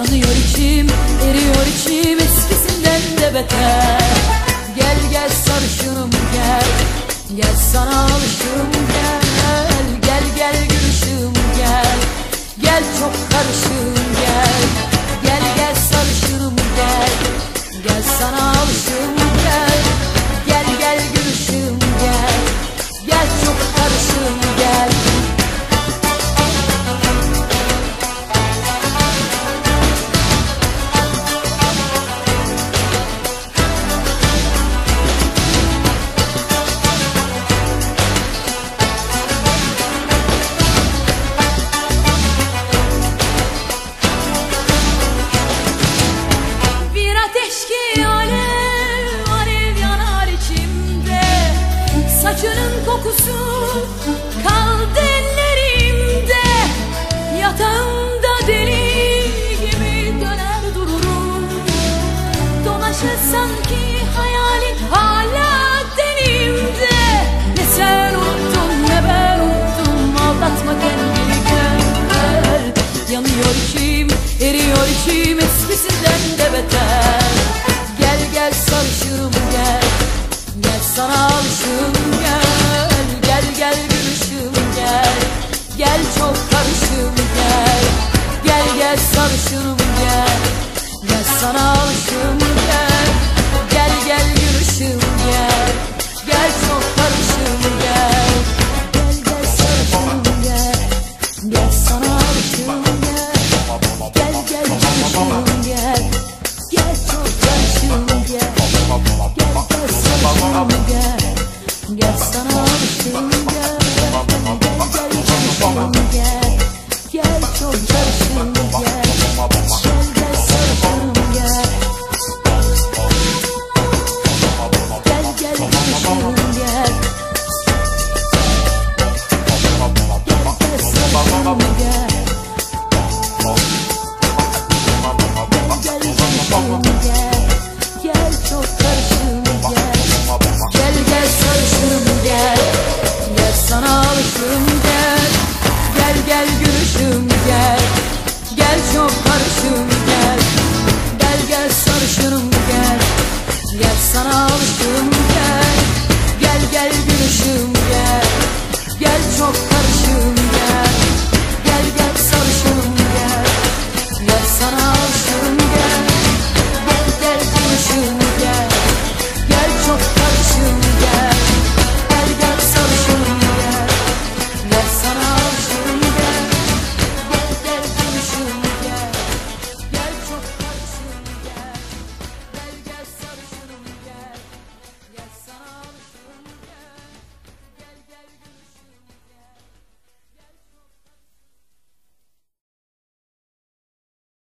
Yanıyor içim, eriyor içim, eskisinden de beter. Gel gel sarışınım gel, gel sana alışım gel. Gel gel gülüşüm gel, gel çok karışım gel. Gel gel sarışınım gel, gel sana alışım gel. Gel gel gülüşüm gel, gel çok karışım gel. Saçının kokusu kaldı ellerimde, yatağımda deli gibi döner dururum. Dolaşır sanki hayalin hala denimde. Ne sen unuttun ne ben unuttum, aldatma kendini gel. Yanıyor içim, eriyor içim, eskisinden de beter. Gel gel sarışınım gel, gel sana alışım gel. Gel gel gülüşüm gel, gel çok karışım gel. Gel gel sarışınım gel, gel sana alışım gel. Gel gel gülüşüm gel, gel çok karışım gel. Gel gel sarışınım gel, gel sana alışım gel. Gel gel gülüşüm gel, gel çok karışım gel. Gel gel sarışınım gel, gel sana alışım gel. Gel gel gülüşüm gel, gel çok karışım gel. Gel gel sarışınım gel. Gel gel gülüşüm gel. Gel gel sarışınım gel. Gel gel gülüşüm gel, gel çok karışım gel. Gel gel sarışınım gel, gel sana alışım gel. Gel gel gülüşüm gel, gel çok karışım gel. Gel gel sarışınım gel, gel sana